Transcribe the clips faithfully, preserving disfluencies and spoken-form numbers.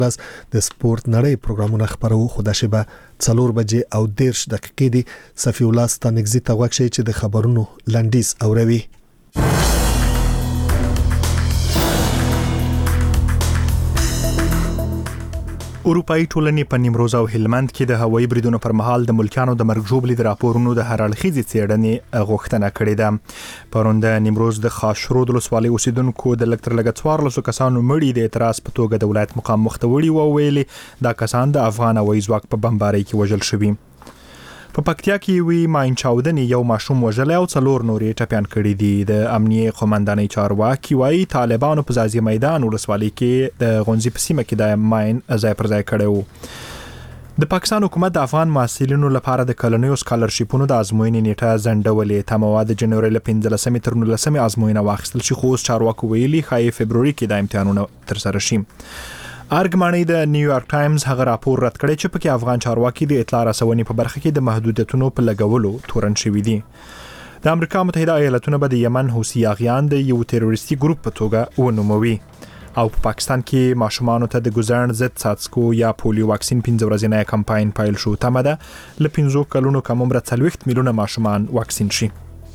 بس د سپورت نړۍ پروګرامونه خبرو خو د شبه څلور بجې او دیرش دقیقې دي. صفی الله ستانګزي ته وښیي چې د خبرونو لنډیز اوروي. اروپאי ټولنې په نیمروز او هلمند کې د هوایي بریدونو پر مهال د ملکانو د مرګ ژوبلې د راپورونو د هر اړخیزې څېړنې غوښتنه کړې ده. پرون د نیمروز د خاشرود ولسوالۍ اوسیدونکو د لکتر لګ څوارلسو کسانو مړي د اعتراض په توګه د ولایت مقام مختوړي و ویلي دا کسان د افغان هوایي ځواک په بمبارۍ کې وژل شوي. په پکتیا کې وی ماین چاودنې یو ماشوم وژل او څلور نورې ټپيان کړي دي. د امنیه قومندانۍ چارواکي وايي طالبانو په ځاځي میدان ولسوالۍ کې د غونځي په سیمه کې د ماین ځای پر ځای کړو. د پاکستان حکومت د افغان محصلینو لپاره د کلنیو سکالرشیپونو د ازموینې نیټه ځنډولې. تموا د جنوري ل پنځلسمې تر نولسمې ازموینه واخیستل شي خو چارواکو ویلي ښایي فبروري کې د امتحانونو تر سره شي. ارګماني د نیویارک ټایمز هغه راپور رد کړی چې پکې افغان چارواکي د اطلاع رسونې په برخه کې د محدودیتونو په لګولو تورن شوي دي. د امریکا متحده ایالاتونو به د یمن حوثي اغیان د یو تروریستي ګروپ په توګه ونوموي. او په پاکستان کې ماشومانو ته د ګوزرن ضد څاڅکو یا پولیو واکسین پنځه ورځې کمپاین پایل شو. تمه ده ل پنځو کلونو کم عمره څلوېښت میلیونه ماشومان واکسین شي.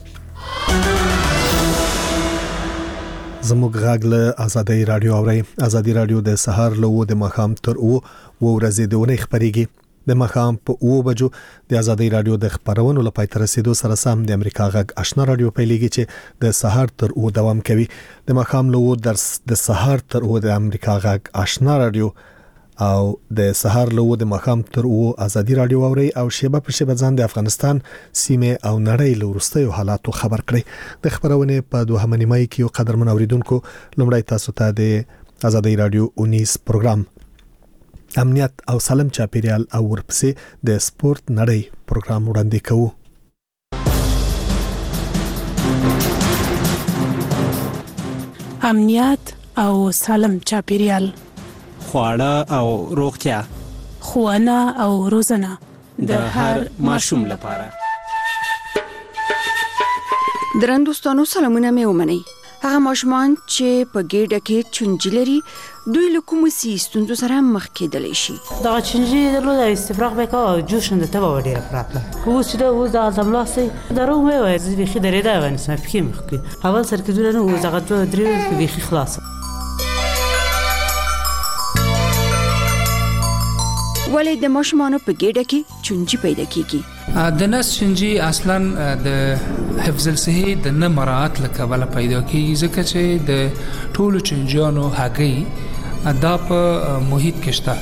زموږ غاګ له ازادي رادیو اوري. ازادي رادیو د سهار له د مخام تر او ورځې د ونې خبريږي. د مخام په او بجو د ازادي رادیو د خبرونو لپاره تر رسیدو سره سم د امریکا غاګ آشنا رادیو پیلېږي چې د سهار تر او دوام کوي. د مخام له درس د سهار تر او د امریکا غاګ آشنا رادیو او د سهار له د مخام تر او ازادي رادیو اوري او شیبه په شیبه ځان د افغانستان سیمه او نړۍ له وروستیو حالاتو خبر کړي. د خبرونه په دوه نیمه کې یو قدر من اوریدونکو لومړی تاسو ته د ازادي رادیو اونیس پروګرام امنیت او سالم چاپیریال او ورپسې د سپورت نړۍ پروګرام وړاندې کوو. امنیت او سالم چاپیریال، خواړه او روغتیا، ښوونه او روزنه د هر ماشوم لپاره. درنوستانو سلامونه مې ومنئ. هغه ماشومان چې په ګډه کې چنجي لري دوی له کومو ستونزو سره مخ کېدلی شي. دا چنجي درلود استفراغ وکړ جوشن د تبه وړي راپراته. کوم چې دا و د ازملاسي درو مې وای چې بيخي درېدا ونه سم فکر مخکې اول سر کې دونه و زغت درې بيخي خلاص. ولې د ماشومانو په ګډه کې چنجي پیدا کیږي؟ د نس چنجي اصلا د حفظ الصحه د نه مراعات لکه پیدا کیږي ځکه چې د ټولو چنجیانو هګۍ دا په محیط کې شته.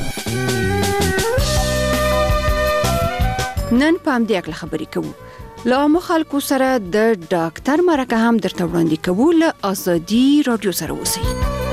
نن پام دې اکل خبرې کوو. له عامو خلکو سره د ډاکټر مرکه هم درته وړاندې کوو. له ازادي رادیو سره اوسئ.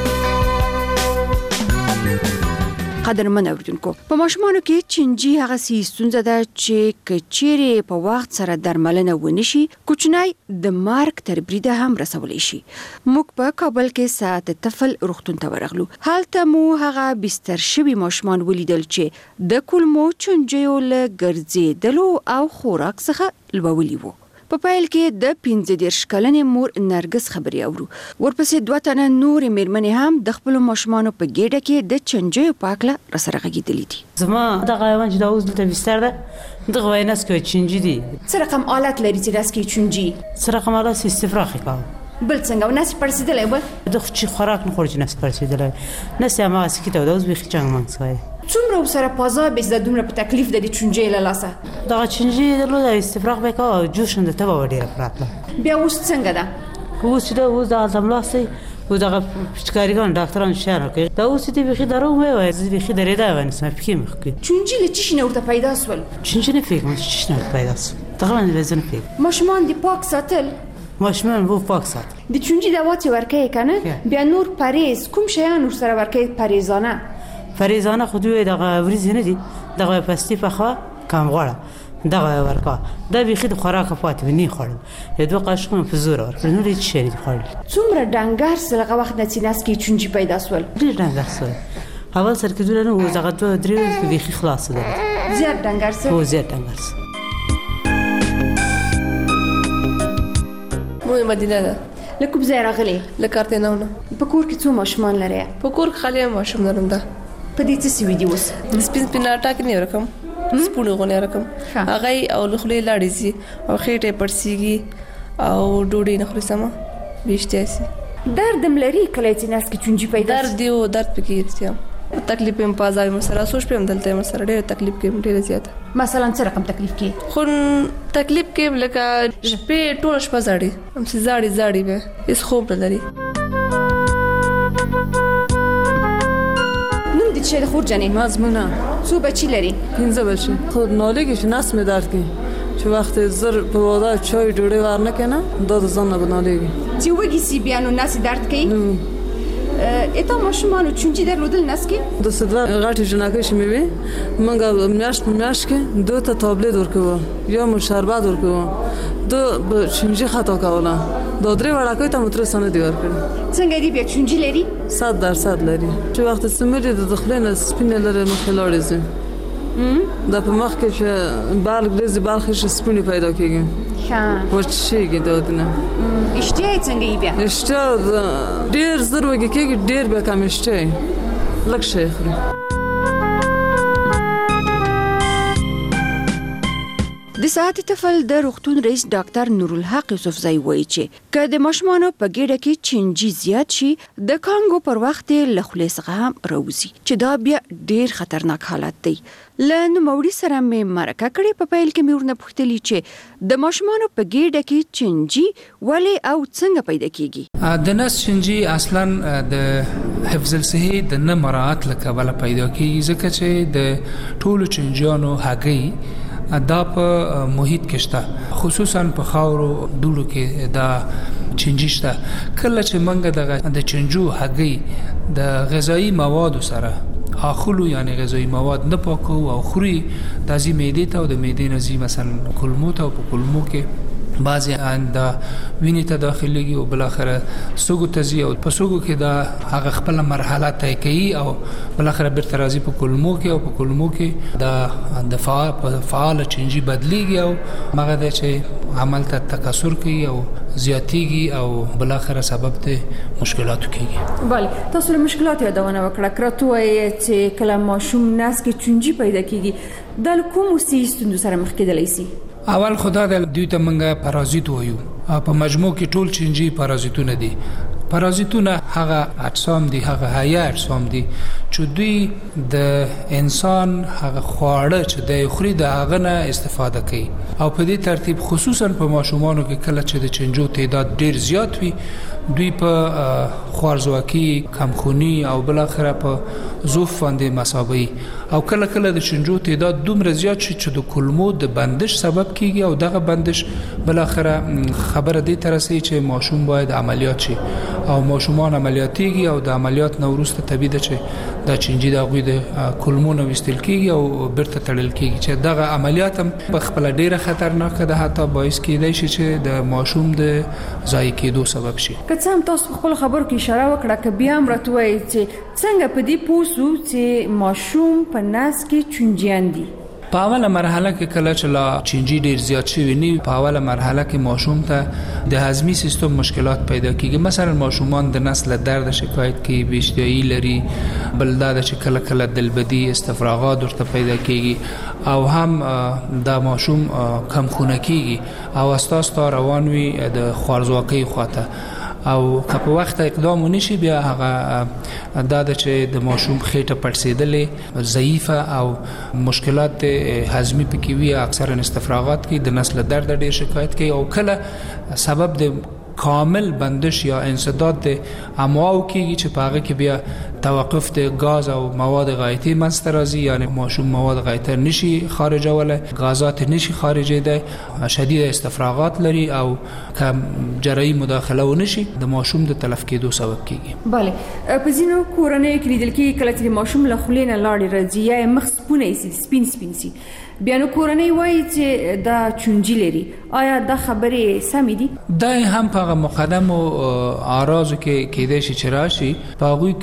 قدرمن اوریدونکو، په ماشومانو کې چنجي هغه ستونزه ده چې کچېره په وخت سره درملنه ونشي کوچنی د مارک تر بریده هم رسولای شي. موږ په کابل کې ساعت طفل روغتون ته ورغلو. هلته مو هغه بستر شوی ماشومان ولیدل چې د کولمو چنجیو له ګرځېدلو او خوراک څخه لوولي وو. په پایل کې د پنځه دیرش کلنې مور نرګس خبري اورو. ورپسې دوه تنه نور میرمنې هم د خپل ماشومانو په ګډه کې د چنجیو پاکله رسره غږیدلې دي. زما دغه حیوان چې دا اوس دلته بستر ده دغه ویناس کې چنجي دي. څه رقم آلات لري چې داس کې چنجي؟ څه رقم آلات استفراغ کوي. بل څنګه وناس پرسیدلې بل دغه چې خوراک نه خوري ناس پرسیدلې ناس ما سکه ته اوس بيخي څنګه مانځي. څومره سره پازا به زده دومره په تکلیف د چنجي له لاسه. دا چنجي درلود استفراغ وکړ جوشن د تبه وړي راپراته. بیا اوس څنګه ده؟ اوس چې دا اوس د ازملاسي و دغه پچکاریګان ډاکټران شهر کې دا اوس دې بيخي درو مې وای چې بيخي درېدا ونه سم فکر مخکې. چنجي له چی نه ورته پیدا سول؟ چنجي نه فکر مې چی نه پیدا سول. تقریبا لازم فکر. ماشومان دی پاک ساتل. ماشومان وو پاک ساتل. د چنجي دوا چې ورکې کنه بیا نور پریز کوم شیان ور سره ورکې پریزانه؟ فریزانه خودوی دغه وریز نه دي دغه پستی په خوا کم غوړه دغه ورکا دا بيخي د خوراک پات ونی خورل یو دوه قاشقونه په زور ور نو لري شری خورل. څومره ډنګر سره وخت د سیناس کې چنجي پیدا سول؟ ډیر ډنګر سول. اول سر کې دونه و زغه دوه درې بيخي خلاص ده. زیات ډنګر سول. او زیات ډنګر سول. مو مدینه ده. لکه بزای راغلی لکارته نه. په کور کې څو ماشومان لري؟ په کور کې خالي ماشوم لرم ده. په دې څه سوي دي اوس سپین سپین ټاک نه رقم سپونه غونې رقم هغه او لخلې لاړې سي او خېټه پړسيږي او ډوډۍ نه خوري سم بيشته سي درد ملري کله چې ناس کې چونجي پیدا درد دی او درد پکې رسیا تکلیف هم پازاوي مسره سوچ په دلته مسره ډېر تکلیف کې ډېر زیات مثلا څه رقم تکلیف کې خو تکلیف کې لکه شپې ټول شپه زړې هم سي زړې زړې به هیڅ خوب نه لري نوم دې چې خور جنې مزمونه څو بچی لري پنځه بچی خو نالګي ناس مې درد کوي چې وخت زر په واده چای ډوډۍ ورنه کنه دا د ځان نه بنالېږي چې وګي سي بیا نو ناس درد کوي اته ماشومان چونجي درلودل ناس کې د صدر غټي جناکه شمه وي منګه میاشت میاشت کې دوه ته تابلت ورکو یا مو شربت ورکو دو چونجي خطا کوله دا درې وړاکې ته متر سن دی ورکړي څنګه دی بیا چونجي لري صد درصد لري چې وخت سمري د دخلینه سپینه لري مخلاړې زه دا په مخ کې چې بالغ لري بالغ شي سپینه پیدا کیږي ها ورچېږي دودنه اشتیا څنګه بیا اشتیا ډېر زر وګي کېږي ډېر به کم اشتیا لک شیخ د ساعت طفل د روغتون رئیس ډاکټر نورالحق یوسفزئی وایي چې که د ماشومانو په ګډه کې چینجی زیات شي د کانګو پر وخت له خولې څخه هم راوځي چې دا بیا ډیر خطرناک حالت دی. له نوموړي سره مې مرکه کړې په پیل کې مې ورنه پوښتلې چې د ماشومانو په ګډه کې چینجی ولې او څنګه پیدا کیږي. د نس چینجی اصلا د حفظ الصحه د نه مراعات له کبله پیدا کیږي ځکه چې د ټولو چینجیانو هګۍ دا په محیط کې شته خصوصا په خاورو دوړو کې دا چینجی شته. کله چې منګه د چینجو هګۍ د غذایی مواد سره اخلو یعنی غذایی مواد نه پاکو او خوري د ازي معده ته او د معده نزي مثلا کولمو ته او په کولمو کې بعضی انده ویني ته داخليږي او بل اخره سوګو تزي او په سوګو کې دا هغه خپل مرحله طی کوي او بل اخره بیرته راځي په کولمو کې او په کولمو کې دا د فعال فعال چینجی بدليږي او هغه د چې عمل ته تکثر کوي او زیاتیږي او بل اخره سبب ته مشکلات کیږي. بله تاسو له مشکلات یادونه وکړه کراتو چې کله ماشوم ناس کې چینجی پیدا کیږي د کوم ستونزو سره مخ کېدلی شي؟ اول خدا د دوی ته منګه پارازیت وایو. په مجموع کې ټول چینجی پارازیتونه دي. پارازیتونه هغه اجسام دي هغه حیا اجسام دي چې دوی د انسان هغه خواړه چې د خوري د هغه نه استفاده کوي او په دې ترتیب خصوصا په ماشومانو کې کله چې د چینجو تعداد ډیر زیات وي دوی په خوارزواکي کمخونی او بل اخره په ضعف باندې مساوي او کله کله د چینجو تعداد دومره زیات شي چې د کولمو د بندش سبب کیږي او دغه بندش بل اخره خبره دې ترسي چې ماشوم باید عملیات شي او ماشومان عملیاتيږي او د عملیات نو وروسته طبيعي ده چې د چینجی د غوي د کولمو نو وستل کیږي او بیرته تړل کیږي چې دغه عملیات هم په خپل ډیره خطرناک ده حتی باعث کیدای شي چې د ماشوم د ضایع کېدو سبب شي. که څه هم تاسو خپل خبرو کې اشاره وکړه ک بیا هم راتوي چې څنګه په دې پوسو چې ماشوم په ناس کې چونجیان دي. په اوله مرحله کې کله چې لا چینجی ډیر زیات شوی نی په اوله مرحله کې ماشوم ته د هضمي سیستم مشکلات پیدا کیږي. مثلا ماشومان د نسل درد شکایت کوي بیشتري لري بل دا چې کله کله دلبدي استفراغات ورته پیدا کیږي او هم د ماشوم کم خونه کیږي او اساس تا روان وي د خوارزواکۍ خواته او که په وخت اقدام ونشي بیا هغه دا چې د ماشوم خېټه پړسېدلې ضعیفه او مشکلات هضمي پکې وي اکثرا استفراغات کې د نسل درد ډېر شکایت کوي او کله سبب د کامل بندش یا انسداد د امعاء کېږي چې په هغه کې بیا توقف د غاز او مواد غایطی منځته راځي یعنی ماشوم مواد غایطه نشي خارجوله غازات نشي خارجیده شدید استفراغات لري او کم جراحي مداخله ونشي د ماشوم د تلف کېدو سبب کېږي. bale په ځینو کورنۍ کې لیدل کېږي کله چې ماشوم له خولې نه لاړې راځي یا مخ سپونه سي سپین سپین سي بیا نو کورنۍ وایي چې دا چونجی لري. آیا دا خبرې سمې دي؟ دا هم په مقدم او اعراض کې کېدای شي چې راشي په هغه کې د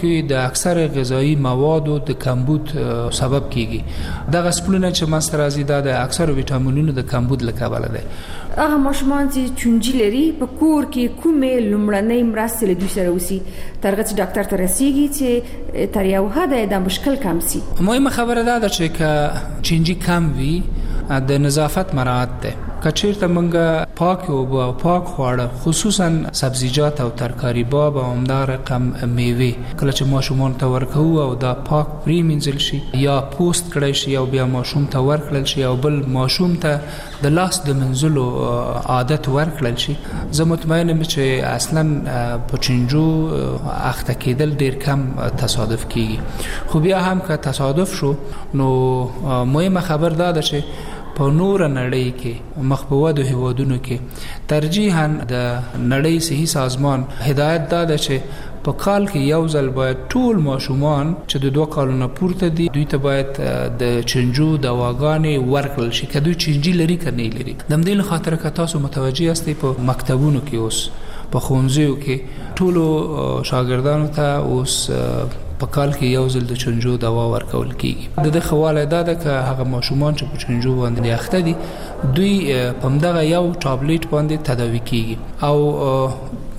اکثر غذایی موادو د کمبود سبب کیږي دغه سپلونه چې منځته راځي دا د اکثر ویټامینونو د کمبود له کبله ده. هغه ماشومان چې چونجي لري په کور کې کومې لومړنۍ مرستې له دوی سره وسی ترغه چې ډاکټر ته رسیږي چې تر یو حده د مشکل کم سي. مهمه خبره ده چې که چونجي کم وي د نظافت مراعات ده. کچیرته منګه پاک او پاک خواړه خصوصا سبزیجات او ترکاری باب او همدار رقم میوه کله چې ماشومان ته ورکو او دا پاک پری منځل شي یا پوست کړی شي او بیا ماشوم ته ورکړل شي او بل ماشوم ته د لاس د منځلو عادت ورکړل شي زه مطمئن یم چې اصلا په چنجو اخته کېدل ډیر کم تصادف کیږي. خو بیا هم که تصادف شو نو مهمه خبر ده چې په نور نړۍ کې مخبوودو هیوادونو کې ترجیحاً د نړۍ صحي سازمان هدایت داده چې په کال کې یو ځل باید ټول ماشومان چې د دوه کالونو پورته دي دوی ته باید د چنجو دواګانې ورکړل شي که دوی چنجي لري که نه لري. د همدې له خاطره که تاسو متوجه یاستئ په مکتبونو کې اوس په ښوونځیو کې ټولو شاګردانو ته اوس په کال کې یو ځل د چنجو دوا ورکول کیږي. د دې خواله دا ده چې هغه ماشومان چې په چنجو باندې اخته دي دوی په مدغه یو ټابلیټ باندې تداوي کیږي او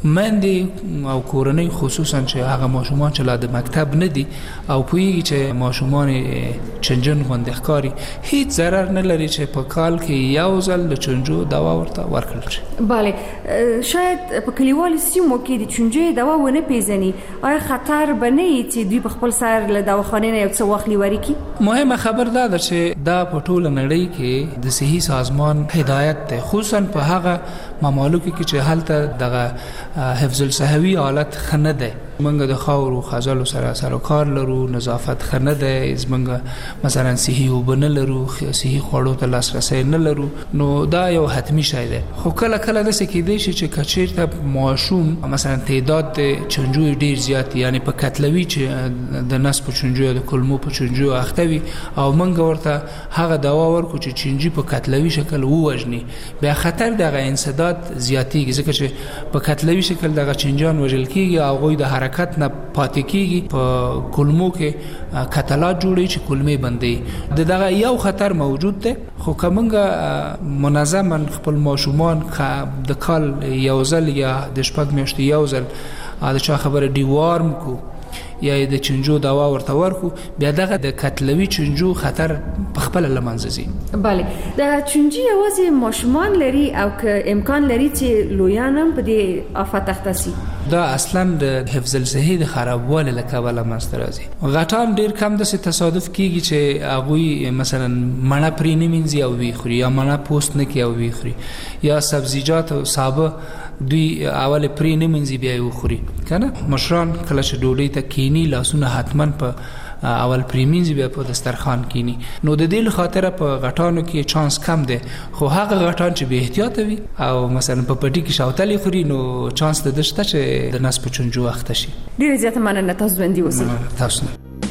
مندې او کورنۍ خصوصا چې هغه ماشومان چې لا د مکتب نه دي او پوهیږي چې ماشومان چنجن باندې ښکاري هیڅ ضرر نه لري چې په کال کې یو ځل د چنجو دوا ورته ورکړل شي. بله شاید په کلیوالو سیمو کې د چنجو دوا ونه پیژني آیا خطر به نه وي چې دوی په خپل سر له دواخانې نه یو څه واخلي ورکي؟ مهمه خبر ده چې دا په ټوله نړۍ کې د صحي سازمان هدایت ده خصوصا په هغه ممالکو کې چې هلته دغه حفظ الصحوي حالت خنه ده. منګه د خاور او خزل سره سره کار لرو نظافت خنه ده زمنګه مثلا صحي وبنه لرو صحي خوړو ته لاسرسي نه لرو نو دا یو حتمی شی ده. خو کله کله د سکه دی چې کچیرته ماشوم مثلا تعداد چنجو ډیر زیات یعنی په کتلوي چې د نس په چنجو د کلمو په چنجو اختوي او منګه ورته هغه دوا ورکو چې چنجي په کتلوي شکل ووجني بیا خطر دغه انسداد زیاتیږي ځکه چې په کتلوي شکل دغه چنجان وژل کیږي او غوي د حرکت نه پاتې کیږي په کلمو کې کتلات جوړي چې کلمې بندي د دغه یو خطر موجود ده. خو کومګه منظما خپل ماشومان د کال یو ځل یا د شپږ میاشتې یو ځل دا چا خبره ډیوارم کو یا د چنجو دوا ورته ورکو بیا دغه د کتلوي چنجو خطر په خپل لمنځه ځي. بله د چنجي یوازې ماشومان لري او که امکان لري چې لویان هم په دې آفت اخته سي؟ دا اصلا د حفظ الصحي د خرابوالي له کبله منځته راځي. غټان ډیر کم داسې تصادف کیږي چې هغوی مثلا مڼه پرې نه مینځي او وی خوري یا مڼه پوست نه کوي او وی خوري یا سبزیجات او سابه دوی اول پرې نه مینځي بیا یې وخوري کنه. مشران کله چې ډوډۍ ته کینی لاسونه حتما په اول پریمینز بیا په دسترخوان کینی نو د دې خاطر په غټانو کې چانس کم ده. خو هغه غټان چې به احتیاط وي او مثلا په پټي کې شاوتلی خوري نو چانس ده دشته چې د نس په چنجو اخته شي. ډیر زیات مننه تاسو باندې اوسئ. تاسو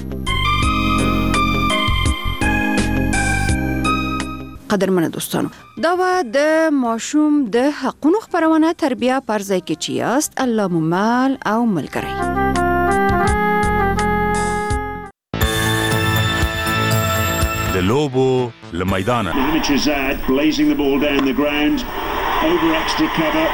قدرمنه دوستانو دا و د ماشوم د حقونو خبرونه تربیه پر ځای کې چې یاست الله ممال او ملګری. د لوبو لمیدانه blazing the ball down the ground over extra cover.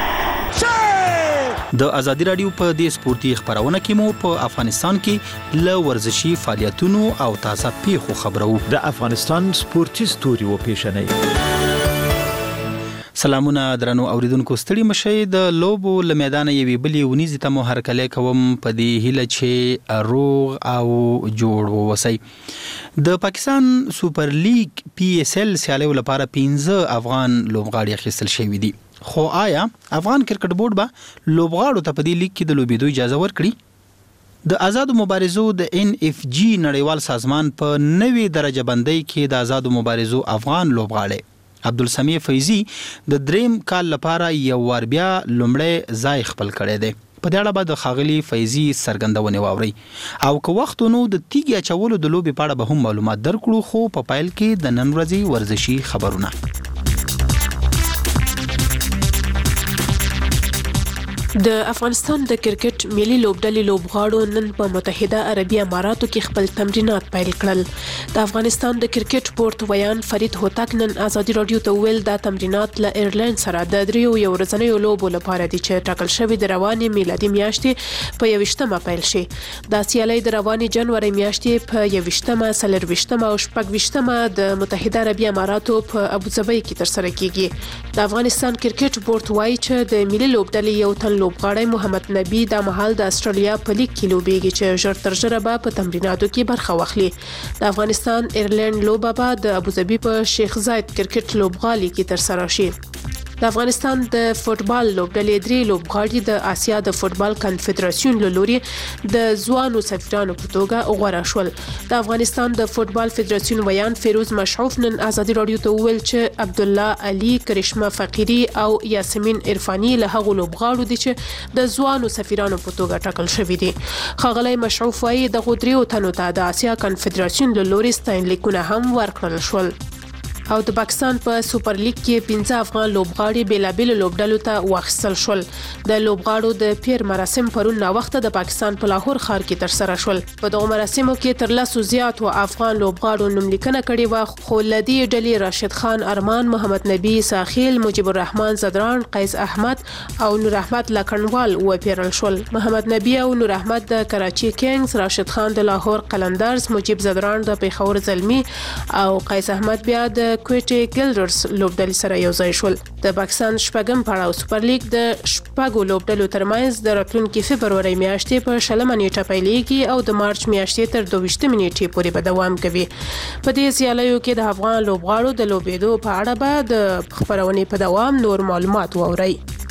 د ازادي رادیو په دې سپورتي خبرونه کې مو په افغانستان کې ل ورزشي فعالیتونو او تازه پیښو خبرو. د افغانستان سپورتي ستوري و پیښنې. سلامونه درنو اوریدونکو ستړي مشه د لوبو لمیدان یوي بلی ونیزي ته مو هرکله کوم په دې هله چې روغ او جوړ وسی. د پاکستان سوپر لیګ پی ایس ایل سیالیو لپاره پنځه افغان لوبغاړي اخیستل شوی دي. خو آیا افغان کرکټ بورډ به لوبغاړو ته په دې لیګ کې د لوبېدو اجازه ورکړي؟ د آزادو مبارزو د ان اف جی نړیوال سازمان په نوې درجه بندۍ کې د آزادو مبارزو افغان لوبغاړي عبدالسمیع فیضی د دریم کال لپاره یو وار بیا لومړی ځای خپل کړی دی. په دې اړه به د ښاغلي فیضي څرګندونې واورئ او که وخت نو د تیږې اچولو د لوبې په اړه به هم معلومات درکړو. خو په پیل کې د نن ورځې ورزشي خبرونه. د افغانستان د کرکټ کرکټ ملي لوبډلې لوبغاړو نن په متحده عربي اماراتو کې خپل تمرینات پیل کړل. د افغانستان د کرکټ بورډ ویان فرید هوتک نن ازادي رادیو ته ویل دا تمرینات له ایرلند سره د دریو یو ورځنیو لوبو لپاره دي چې ټاکل شوی د روانې میلادي میاشتې په یوشتمه پیل شي. دا سیالي د روانې جنوري میاشتې په یوشتمه، څلرویشتمه او شپږویشتمه د متحده عربي اماراتو په ابوظبي کې ترسره کیږي. د افغانستان کرکټ بورډ وايي چې د ملي لوبډلې یو تن لوبغاړی محمد نبی د مهال د استرالیا په لیګ کې لوبېږي چې ژر تر ژره به په تمریناتو کې برخه واخلي. د افغانستان ایرلند لوبه به د ابوظبي په شیخ زاید کرکټ لوبغالي کې ترسره شي. د افغانستان د فوتبال لوبډلې درې لوبغاړي د آسیا د فوتبال کنفدراسیون له لوري د ځوانو سفیرانو په توګه غوړه شول. د افغانستان د فوتبال فدراسیون ویان فیروز مشعوف نن ازادي رادیو ته وویل چې عبد الله علي، کرشمه فقيري او یاسمین عرفاني له هغو لوبغاړو دي چې د ځوانو سفیرانو په توګه ټاکل شوي دي. ښاغلی مشعوف وايي دغو دریو تنو ته د آسیا کنفدراسیون له لوري ستاینلیکونه هم ورکړل شول. او د پاکستان په سوپر لیګ کې پنځه افغان لوبغاړي بیلابل لوبډلو ته واخیستل شول. د لوبغاړو د پیر مراسم پرون نا وخت د پاکستان په لاهور ښار کې ترسره شول. په دغه مراسمو کې تر لسو زیات افغان لوبغاړو نوملیکنه کړې و، خو له دې ډلې راشد خان ارمان، محمد نبی ساخیل، مجيب الرحمن زدران، قیس احمد او نور احمد لکنوال وپیرل شول. محمد نبی او نور احمد د کراچي کینګز، راشد خان د لاهور قلندرز، مجيب زدران د پیښور زلمی او قیس احمد بیا د کوټي ګلډرز لوبډلې سره یو ځای شول. د پاکستان شپږم پړاو سوپر لیګ د شپږو لوبډلو ترمنځ د راتلونکي فبروري میاشتې په شلمه نیټه پیلېږي او د مارچ میاشتې تر دویشتمې نیټې پورې به دوام کوي. په دې سیالیو کې د افغان لوبغاړو د لوبېدو په اړه به د خبرونې په دوام نور معلومات واورئ.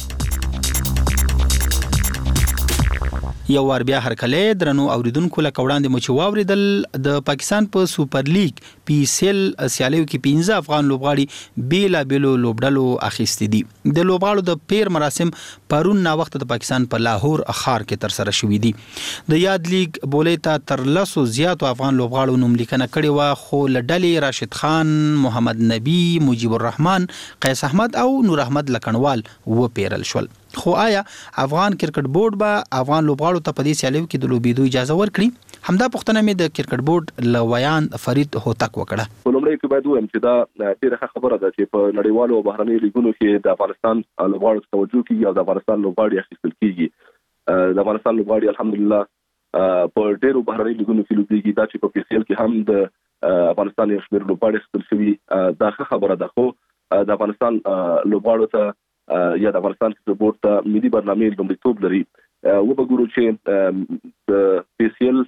یو ور بیا هرکله درنو اوریدونکو لکه وړاندې مو چې واوریدل د پاکستان په سوپر لیګ پی سیل سیالیو کې پنځه افغان لوبغاړي بیلا بیلو لوبډلو اخیستي دي. د لوبغاړو د پیر مراسم پرون نا وخت د پاکستان په لاهور ښار کې ترسره شوې دي. د یاد لیګ بولې ته تر لسو زیاتو افغان لوبغاړو نوملیکنه کړې و، خو لډلې راشد خان، محمد نبی، مجيب الرحمن، قیس احمد او نور احمد لکنوال و پیرل شول. خو آیا افغان کرکټ بورډ به افغان لوبغاړو ته په دې سیالیو کې د لوبېدو اجازه ورکړي؟ همدا پوښتنه مې د کرکټ بورډ له ویان فرید هوتک وکړه. په لومړي کې باید وایم چې دا ډېره خبره ده چې په نړیوالو او بهرنیو لیګونو کې د افغانستان لوبغاړو ته توجه کیږي او د افغانستان لوبغاړي اخیستل کیږي. د افغانستان لوبغاړي الحمدلله په ډېرو بهرنیو لیګونو کې لوبېږي. دا چې په پی سی ال کې هم د افغانستان یو شمېر لوبغاړي اخیستل شوي دا ښه خبره ده. خو د افغانستان لوبغاړو ته یا د افغانستان کرکټ بورډ ته ملي برنامه لومړیتوب لري. و به ګورو چې د پی سی ال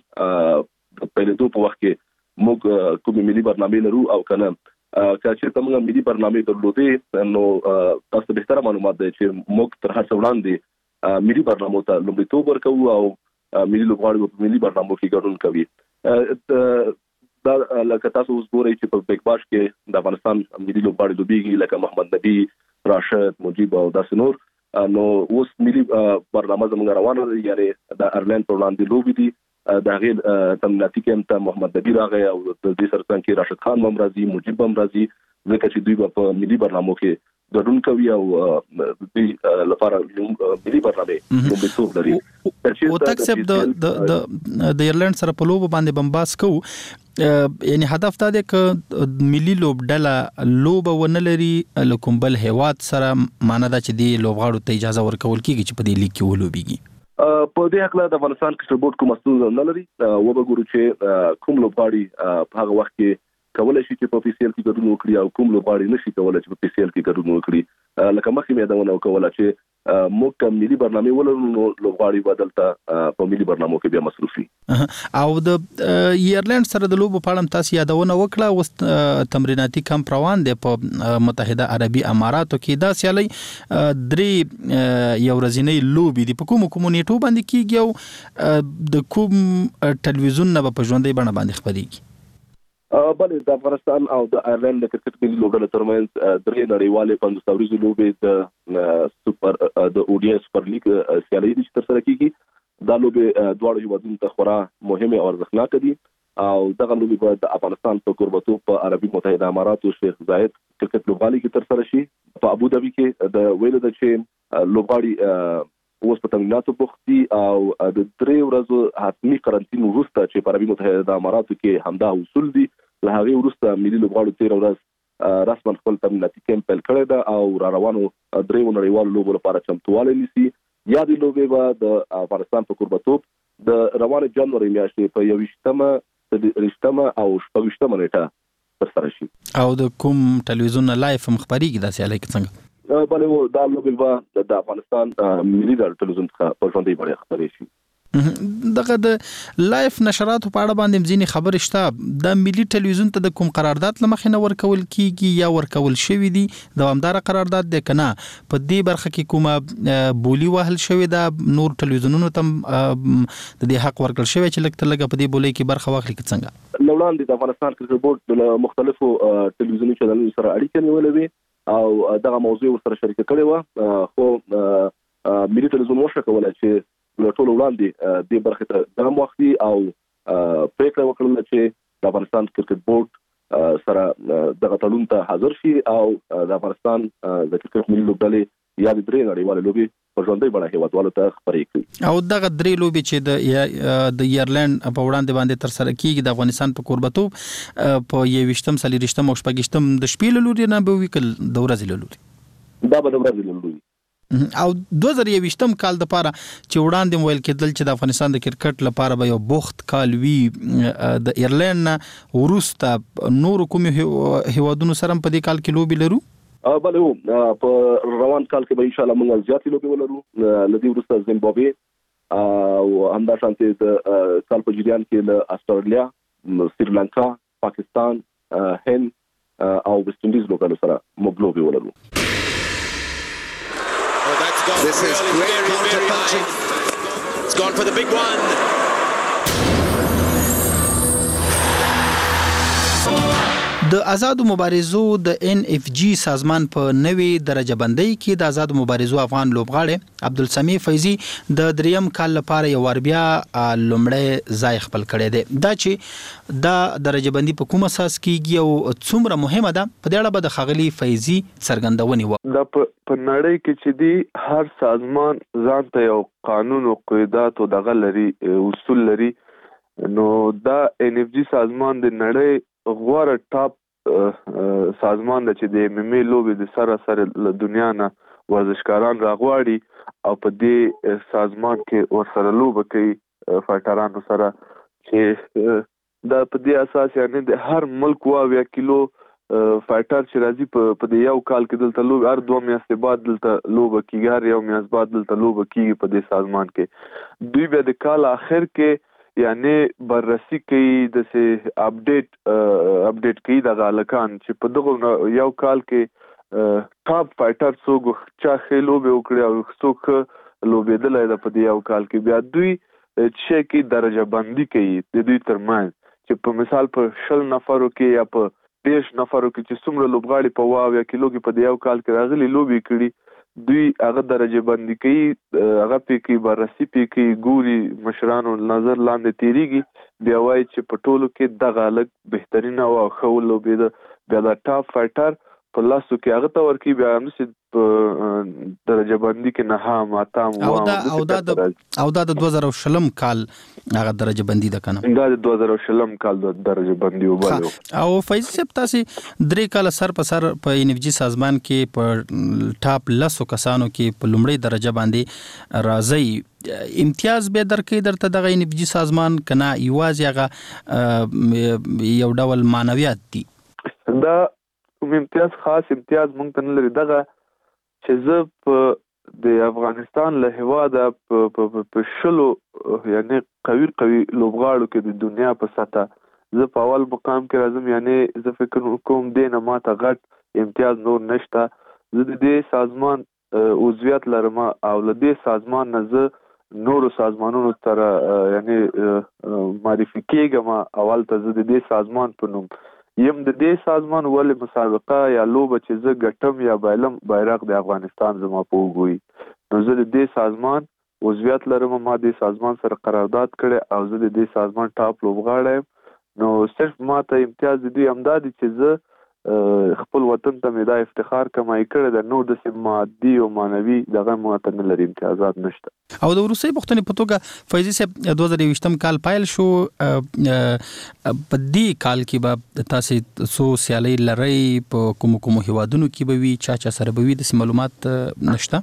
د پیلېدو په وخت کې موږ کومې ملي برنامه لرو او کنه. که چې موږ ملي برنامه درلودې نو تاسو به تر معلومات ده چې موږ تر هر څه وړاندې ملي برنامه ته لومړیتوب ورکوو او ملي لوبغاړي په ملي برنامه کې ګډون کوي. دا لکه تاسو اوس ګورئ چې په بیگ باش کې د افغانستان ملي لوبغاړي لوبېږي لکه محمد نبی، راشد، مجيب او داسې نور. نو اوس ملي برنامه زموږ روانه ده، یعنی د ایرلند پر وړاندې لوبې دي. د هغې تمریناتي کیمپ ته محمد نبی راغی او د دې سره څنګه کې راشد خان هم راځي، مجيب هم راځي، ځکه چې دوی په ملي برنامو کې ګډون کوي او دوی لپاره ملي برنامه لومړیتوب لري. او تکسب د د ایرلند سره په لوب باندې بمباس کو، یعنی هدف دا دی ک ملي لوبډله لوب ونلري لکم بل هیواد سره، معنی دا چې دی لوبغاړو ته اجازه ورکول کیږي چې په دې لیګ کې ولوبېږي. په دې حق له د افغانستان کرکټ بورډ کوم مسؤل نه لري. و به ګورو چې کوم لوبغاړي په هغه وخت کې کولای شي چې په پی سی ال کې ګډون وکړي او کوم لوبغاړي نشي کولای چې په پی سی ال کې ګډون وکړي. لکه مخکې مې یادونه وکړه چې موږ کوم ملي برنامه ولرو نو لوبغاړي بدلته په ملي برنامو کې بیا مصروف وي. او د ایرلند سره د لوبو په اړه تاسو یادونه وکړه، اوس تمریناتي کمپ روان دی په متحده عربي اماراتو کې. دا سیالي درې یو ورځنۍ لوبې دي. په کوم کوم نیټو باندې کیږي او د کوم ټلویزیون نه په ژوندۍ بڼه باندې خبرېږي؟ بله د افغانستان او د ایرلند د کرکټ ملي لوبډلو ترمنځ درې نړیوالې پنځوس ورځې لوبې د سوپر د او ډي اس سوپر لیګ سیالۍ دي چې ترسره کیږي. دا لوبې دواړو هیوادونو ته خورا مهمه او ارزښتناکه دي او دغه لوبې باید د افغانستان په کوربتوب په عربي متحده اماراتو شیخ زاید کرکټ لوبغالي کې ترسره شي. په ابوظبي کې د ویل د چې لوبغاړي اوس په تمریناتو بوخت دي او د درې ورځو حتمي قرنطین وروسته چې په عربي متحده اماراتو کې همدا اصول دي له هغه وروسته ملي لوبغاړو تیر ورځ رسما خپل تمریناتي کیمپ پیل کړی ده او را روانو درې نړیوالو لوبو لپاره چمتووالی نیسي. یا د لوبې به د افغانستان په کوربتوب د روانه جنوري میاشتې په یویشتمه رښتمه او شپږشتمه نیټه ترسره شي. او د کوم ټلویزیون لایف مخبريږي د سیالۍ کې څنګه؟ بله دا لوبې به د افغانستان ملي ټلویزیون څخه په ژوندۍ بڼه خپرې شي. دغه د لایف نشراتو په اړه باندې ځینې خبرې شته. د ملي ټلویزیون ته د کوم قرارداد لمخې نه ورکول کیږي یا ورکول شوی دی دوامدار قرارداد دی کنه په دې برخه کې کومه بولی وهل شوی دا نور ټلویزیونونو ته د دې حق ورکړل شوی چې لکه لګه په دې بولی کې برخه واخلي که څنګه؟ لوړان د افغانستان کرکټ بورډ د مختلفو ټلویزیوني چینلونو سره اړیکې نیولې وي او دغه موضوع ورسره شریک کړې و خو ملي ټلویزیون وشو کولای چې له ټولو وړاندې د برخه ته دغه وختي او پریکړه وکړل چې د افغانستان کرکټ بورډ سره دغه تړون ته حاضر شي او د افغانستان د کرکټ ملي لوبډلې یا د درې نړیوالې لوبې په ژوندۍ بڼه هیوادوالو ته خپرې کړي. او دغه درې لوبې چې د د ایرلند په وړاندې باندې تر سره کیږي د افغانستان په کوربتوب په یویشتم څلوریشتم او شپږشتم د شپې له لوري نه به وي کل د ورځې له لوري دا به د ورځې له لوري او دوه زره یویشتم کال د پاره چې وړاندې ویل کېدل چې د افغانستان د کرکټ لپاره به یو بوخت کال وی د ایرلند ورسته نور کوم هیوادونو سره په دې کال کې لوبي لرو. بله په روان کال کې به ان شاء الله موږ زیاتې لوبي ولرو. لدی ورسته زیمبابوې او همدا شانتي د کال په جریان کې له استرالیا، سریلانکا، پاکستان، هند او ویسټ انډیز لوبغاړو سره موږ لوبي ولرو. This is great counter punching. It's gone for the big one. د آزادو مبارزو د ان اف جی سازمان په نوې درجه بندۍ کې د آزادو مبارزو افغان لوبغاړي عبدالسمیع فیضی د دریم کال لپاره یو ور بیا لومړی ځای خپل کړی دی. دا چې دا درجه بندي په کوم اساس کېږي او څومره مهمه ده په دې اړه به د ښاغلي فیضی څرګندونې وکړي. دا په نړۍ کې چې دی هر سازمان ځان ته یو قانون او قواعد او دغه لري اصول لري. نو دا ان اف جی سازمان د نړۍ غوړه ټاپ سازمان د چې د ایم ایم ای لوبې د سره سره له دنیا نه ورزشکاران راغواړي او په دې سازمان کې ورسره لوبه کوي فایټرانو سره چې دا په دې اساس یعنی د هر ملک واویا کیلو فایټر چې راځي په دې یو کال کې دلته لوبه هر دوه میاشتې بعد دلته لوبه کیږي هر یو میاشت بعد دلته لوبه کیږي په دې سازمان کې. دوی به د کال اخر کې یعنی بررسي کوي د سه اپډیټ اپډیټ کوي د غالکان چې په دغه یو کال کې ټاپ فایټر څوک چا خېلو به وکړي او څوک لوبېدل د په دې یو کال کې بیا دوی چې کې درجه بندي کوي د دوی ترمنځ چې په مثال په شل نفرو کې یا په دیش نفرو کې چې څومره لوبغاړي په واو یا کیلو کې په دې یو کال کې راغلي لوبي کړي دوی هغه درجه بندي کوي هغه په کې بررسي په کې ګوري مشرانو نظر لاندې تیریږي بیا وایي چې په ټولو کې دغه لګ بهترین او خول لوبي ده بیا د ټاپ فایټر په لاسو کې هغه تور کې بیا هم چې درجه بندي کې نه ها ماتام او دا او دا او دا د دوه زره شلم کال هغه درجه بندي ده کنه دا د دوه زره شلم کال د درجه بندي وبالو. او فیض صاحب تاسو درې کال سر په سر په ان اف جی سازمان کې په ټاپ لسو کسانو کې په لومړی درجه باندې راځي امتیاز به درکې درته دغه ان اف جی سازمان کنا یوازې هغه یو ډول معنویات دي. دا کوم امتیاز خاص امتیاز مونږ ته نه لري دغه چې زه په د افغانستان له هواده په شلو یعنی قوي قوي لوبغاړو کې د دنیا په سطح زه په اول مقام کې راځم یعنی زه فکر کوم دینه ماته غټ امتیاز نور نشته. زه د دې سازمان عضویت لرم او له دې سازمان نه زه نورو سازمانونو سره یعنی معرفي کېږم. اول ته زه د دې سازمان په نوم یم د دې سازمان ولې مسابقه یا لوبه چې زه ګټم یا بایلم بیرغ د افغانستان زما په وګوي نو زه د دې سازمان عضویت لرم ما د سازمان سره قرارداد کړی او زه د دې سازمان ټاپ لوبغاړی نو صرف ما ته امتیاز د دوی امدادي چې زه خپل وطن ته مې دا افتخار کمای کړی د نو د مادي او مانوي دغه ماته نه لري امتیازات نشته او د روسي پښتنې په توګه فیضي صاحب دوه زره یوویشتم کال پایل شو په دې کال کې به تاسو سو سیالي لري په کوم کوم هیوادونو کې به وي چا چا سره به وي د معلومات نشته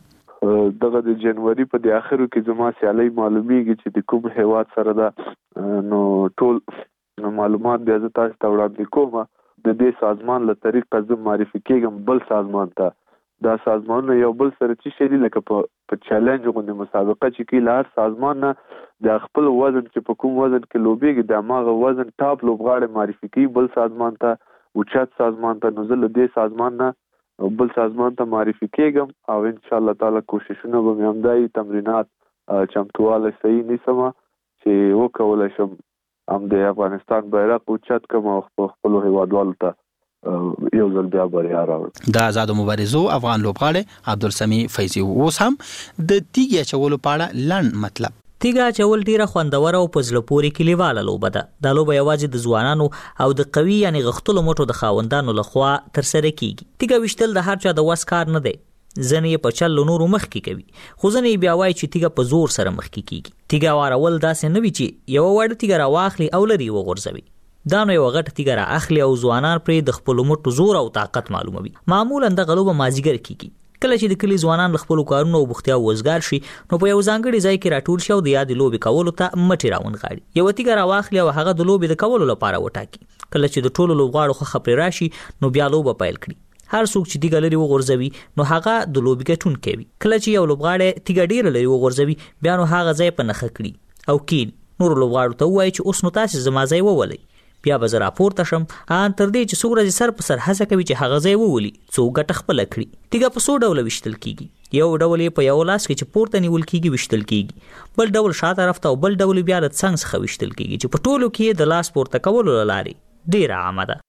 دغه د جنوري په د اخرو کې زما سیالي معلومیږي چې د کوم هیواد سره دا نو ټول معلومات بیا زه تاسو ته وړاندې کوم د دې سازمان له طریقه زه معرفي کېږم بل سازمان ته دا سازمان یو بل سره چې شي لکه په په چیلنج غوندې مسابقه چې کې لار سازمان نه د خپل وزن چې په کوم وزن کې لوبيږي د ماغه وزن ټاپ لوبغاړي معرفي کوي بل سازمان ته او چات سازمان ته نزل دې سازمان نه بل سازمان ته معرفي کېږم او ان شاء الله تعالی کوششونه به هم دای تمرینات چمتواله صحیح نیسم چې وکول شم هم د افغانستان بیرغ اوچت کوم او خپل هیوادوالو ته یو ځل بیا بریا راوړ د آزاد مبارزو افغان لوبغاړي عبدالسمی فیضي اوس هم د تیګ چولو پاړه لړن مطلب تیګه چول ډیره خوندور او پزله پوري کلیواله لوبه ده د لوبه یوازې د ځوانانو او د قوي یعنی غختلو موټو د خاوندانو لخوا تر سره کیږي تیګه وشتل د هر چا د وس کار نه دی ځنې په چل نور مخ کې کوي خو ځنې بیا وای چې تیګه په زور سره مخ کې کیږي تیګه وارول داسې نه وی چې یو وړ تیګه را واخلي او لري وغورځوي دا نو یو غټ تیګه را اخلي او ځوانان پر د خپل موټو زور او طاقت معلوموي معمولا د غلوبه مازیګر کیږي کله چې د کلی ځوانان خپل کارونو او بوختیا وزګار شي نو په یو ځانګړي ځای کې راټول شي او د یاد لوبي کولو ته مټي راون غاړي یو تیګه را واخلي او هغه د لوبي د کولو لپاره وټاکي کله چې د ټولو لوبغاړو خو خبري راشي نو بیا لوبه پیل کړي هر څوک چې تیګه لري وغورځوي نو هغه د لوبي ګټون کوي کله چې یو لوبغاړی تیګه ډیر لري وغورځوي بیا نو هغه ځای په نخ کړي او کین نور لوبغاړو ته وایي چې اوس نو تاسو زما ځای وولئ بیا به زه راپورته شم ان تر دې چې څو ورځې سر په سر هڅه کوي چې هغه ځای وولي څو ګټه خپل کړي تیګه په څو ډول وشتل کیږي یو ډول په یو لاس کې چې پورته نیول کیږي وشتل کیږي بل ډول شاته طرف ته او بل ډول بیا د څنګ څخه وشتل کیږي چې په ټولو کې د لاس پورته کولو لاري ډیر عامه ده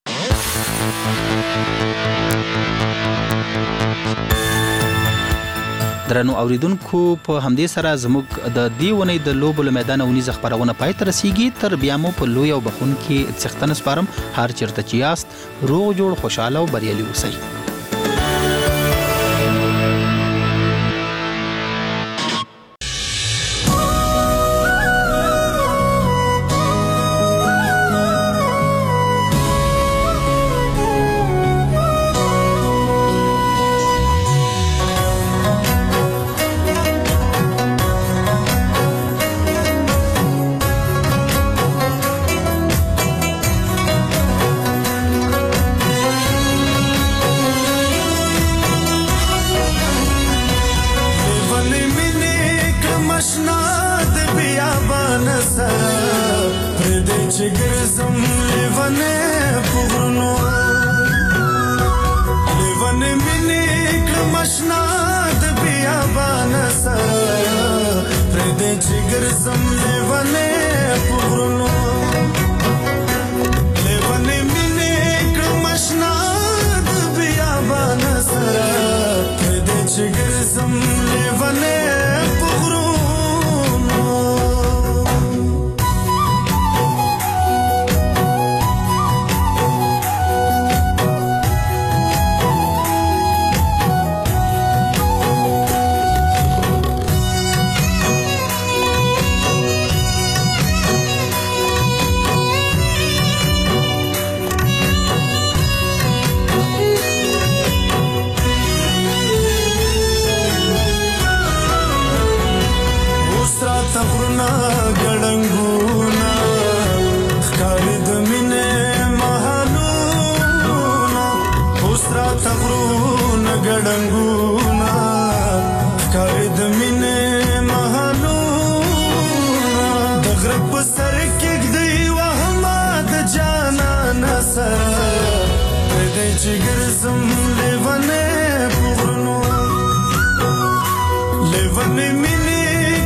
درنو اوریدونکو په همدې سره زموږ د دیونی د لوبو له میدان ونیز خبرونه پای ته رسیږي تر بیا مو په لوی او بخون کې څښتن سپارم هر چیرته چې یاست روغ جوړ خوشاله او بریالي اوسئ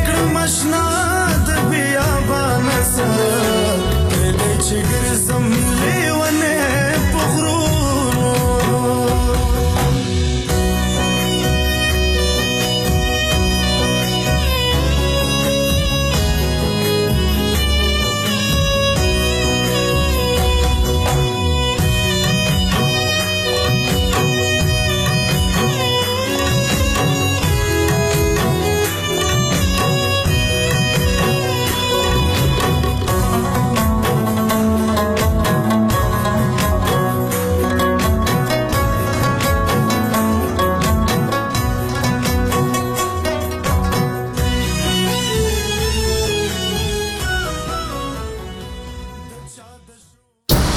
Some